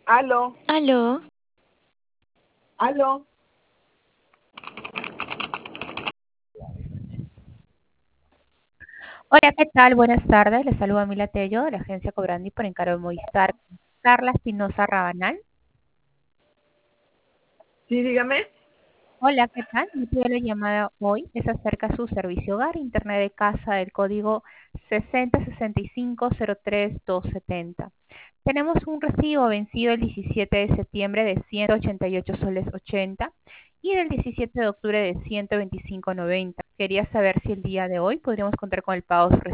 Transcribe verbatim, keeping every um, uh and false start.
Aló, Aló, aló. Hola, ¿qué tal? Buenas tardes. Les saluda Mila Tello de la agencia Cobrandi por encargo de Movistar. Carla Espinosa Rabanal. Sí, dígame. Hola, ¿qué tal? Mi motivo de la llamada hoy es acerca de su servicio hogar, internet de casa del código sesenta sesenta y cinco cero tres doscientos setenta. Tenemos un recibo vencido el diecisiete de septiembre de ciento ochenta y ocho soles ochenta y del diecisiete de octubre de ciento veinticinco noventa. Quería saber si el día de hoy podríamos contar con el pago de su recibo.